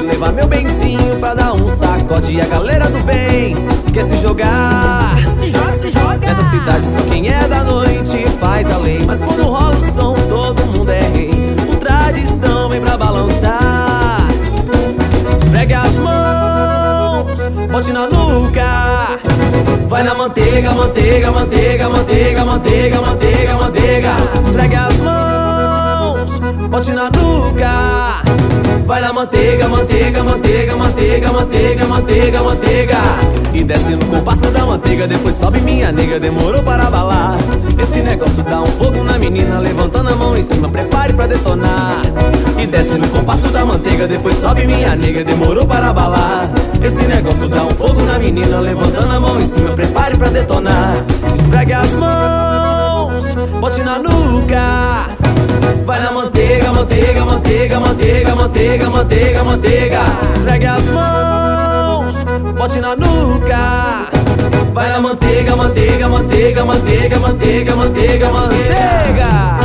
levar meu benzinho pra dar um sacode. E a galera do bem quer se jogar. Se joga, se joga. Nessa cidade só quem é da noite faz a lei. Mas quando rola o som todo mundo é rei. O tradição vem pra balançar. Esfregue as mãos, bote na nuca. Vai na manteiga, manteiga, manteiga, manteiga, manteiga, manteiga, manteiga. Esfregue as mãos, bote na nuca. Vai na manteiga, manteiga, manteiga, manteiga, manteiga, manteiga, manteiga. E desce no compasso da manteiga, depois sobe minha nega, demorou para abalar. Esse negócio dá um fogo na menina, levantando a mão em cima, prepare pra detonar. E desce no compasso da manteiga, depois sobe minha nega, demorou para abalar. Esse negócio dá um fogo na menina, levantando a mão em cima, prepare pra detonar. Esfregue as mãos, bote na nuca. Vai na manteiga, manteiga, manteiga, manteiga, manteiga, manteiga, manteiga. Esfregue as mãos, bote na nuca. Vai na manteiga, manteiga, manteiga, manteiga, manteiga, manteiga, manteiga.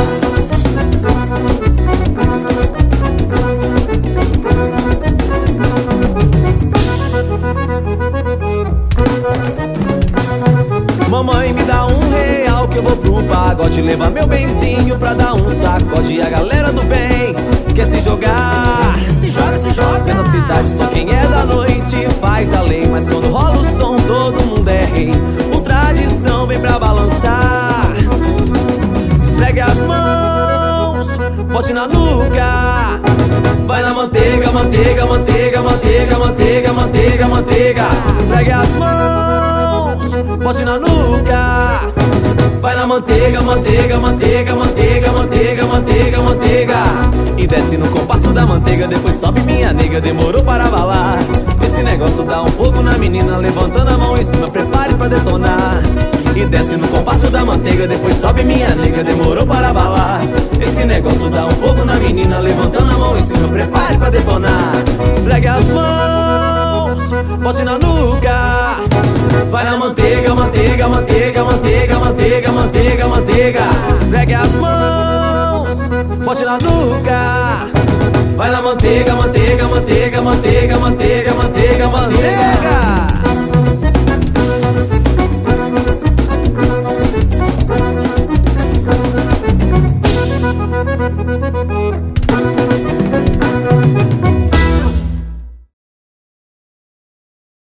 Mamãe, me dá R$1 que eu vou pro pagode. Levar meu benzinho pra dar um sacode. E a galera do bem quer se jogar. Se joga, se joga. Nessa cidade só quem é da noite faz a lei. Mas quando rola o som todo mundo é rei. O tradição vem pra balançar. Esfregue as mãos, bote na nuca. Vai na manteiga, manteiga, manteiga, manteiga, manteiga, manteiga, manteiga. Esfregue as mãos, bote na nuca. Vai na manteiga, manteiga, manteiga, manteiga, manteiga, manteiga, manteiga. E desce no compasso da manteiga, depois sobe minha nega, demorou para abalar. Esse negócio dá um fogo na menina, levantando a mão em cima, prepare pra detonar. E desce no compasso da manteiga, depois sobe minha nega, demorou para abalar. Esse negócio dá um fogo na menina, levantando a mão em cima, prepare pra detonar. Esfregue as mãos, bote na nuca. Vai na manteiga, manteiga, manteiga, manteiga, manteiga, manteiga, manteiga. Esfregue as mãos, bote na nuca. Vai na manteiga, manteiga.